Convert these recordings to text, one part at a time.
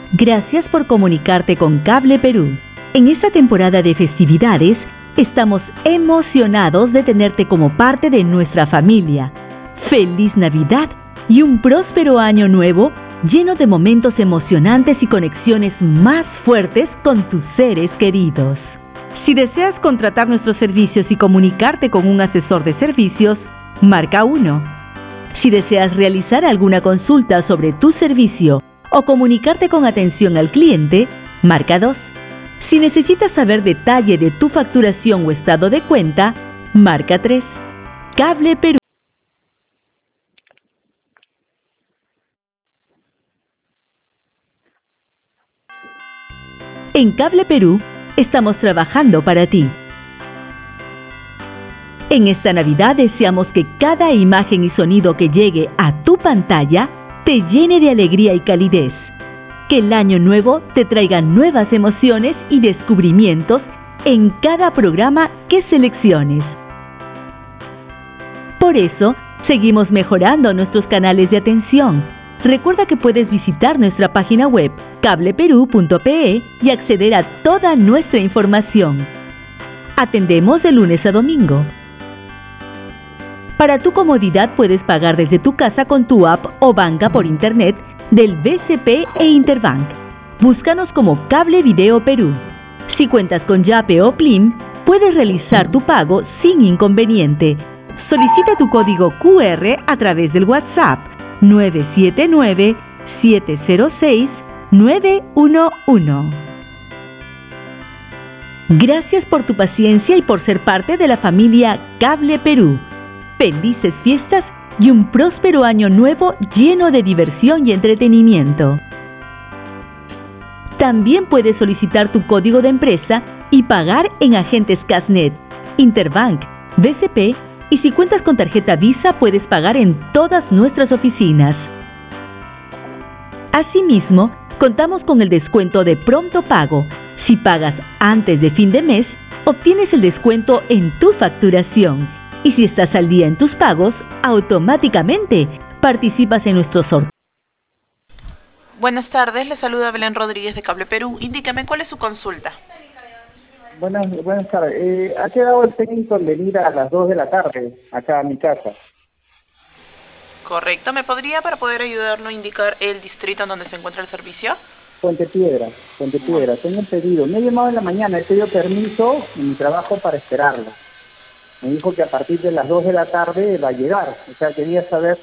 Gracias por comunicarte con Cable Perú. En esta temporada de festividades, estamos emocionados de tenerte como parte de nuestra familia. ¡Feliz Navidad y un próspero año nuevo lleno de momentos emocionantes y conexiones más fuertes con tus seres queridos! Si deseas contratar nuestros servicios y comunicarte con un asesor de servicios, marca 1. Si deseas realizar alguna consulta sobre tu servicio o comunicarte con atención al cliente, marca 2. Si necesitas saber detalle de tu facturación o estado de cuenta, marca 3. Cable Perú. En Cable Perú, estamos trabajando para ti. En esta Navidad deseamos que cada imagen y sonido que llegue a tu pantalla te llene de alegría y calidez. Que el año nuevo te traiga nuevas emociones y descubrimientos en cada programa que selecciones. Por eso, seguimos mejorando nuestros canales de atención. Recuerda que puedes visitar nuestra página web cableperú.pe y acceder a toda nuestra información. Atendemos de lunes a domingo. Para tu comodidad puedes pagar desde tu casa con tu app o banca por internet del BCP e Interbank. Búscanos como Cable Video Perú. Si cuentas con Yape o Plim, puedes realizar tu pago sin inconveniente. Solicita tu código QR a través del WhatsApp 979-706-911. Gracias por tu paciencia y por ser parte de la familia Cable Perú. Felices fiestas y un próspero año nuevo lleno de diversión y entretenimiento. También puedes solicitar tu código de empresa y pagar en agentes Casnet, Interbank, BCP y si cuentas con tarjeta Visa puedes pagar en todas nuestras oficinas. Asimismo, contamos con el descuento de pronto pago. Si pagas antes de fin de mes, obtienes el descuento en tu facturación. Y si estás al día en tus pagos, automáticamente participas en nuestro sorteo. Buenas tardes, le saluda Belén Rodríguez de Cable Perú. Indíqueme cuál es su consulta. Buenas tardes. ¿Ha quedado el técnico en venir a las 2 de la tarde acá a mi casa? Correcto, ¿me podría para poder ayudarlo indicar el distrito en donde se encuentra el servicio? Puente Piedra. Tengo un pedido. Me he llamado en la mañana, he pedido permiso en mi trabajo para esperarlo. Me dijo que a partir de las 2 de la tarde va a llegar. O sea, quería saber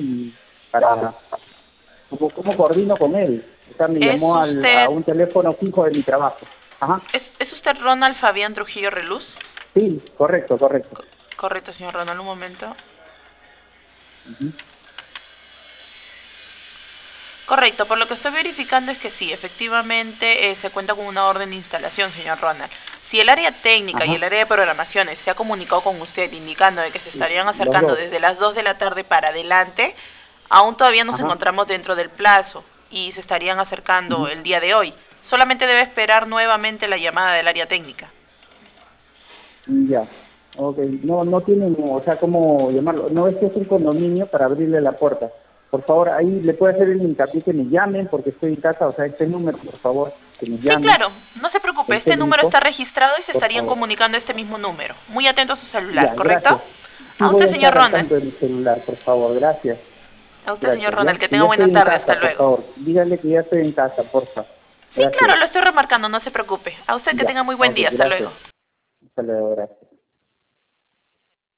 cómo coordino con él. O sea, me llamó a un teléfono fijo de mi trabajo. Ajá. ¿Es usted Ronald Fabián Trujillo Reluz? Sí, correcto. Correcto, señor Ronald, un momento. Correcto, por lo que estoy verificando es que sí, efectivamente se cuenta con una orden de instalación, señor Ronald. Si el área técnica y el área de programaciones se ha comunicado con usted indicando de que se estarían acercando desde las 2 de la tarde para adelante, aún todavía nos encontramos dentro del plazo y se estarían acercando el día de hoy. Solamente debe esperar nuevamente la llamada del área técnica. Ya, ok. No tienen, o sea, cómo llamarlo. No es que es un condominio para abrirle la puerta. Por favor, ahí le puede hacer el hincapié que me llamen porque estoy en casa, o sea, este número, por favor, que me llamen. Sí, claro, no se preocupe, este número está registrado y se estarían comunicando a este mismo número. Muy atento a su celular, ya, ¿correcto? Sí, a usted, señor Ronald. De mi celular, por favor, gracias. A usted, señor Ronald, que tenga buena tarde, hasta luego. Por favor, díganle que ya estoy en casa, por favor. Sí, claro, lo estoy remarcando, no se preocupe. A usted que tenga muy buen día, hasta luego. Hasta luego, gracias.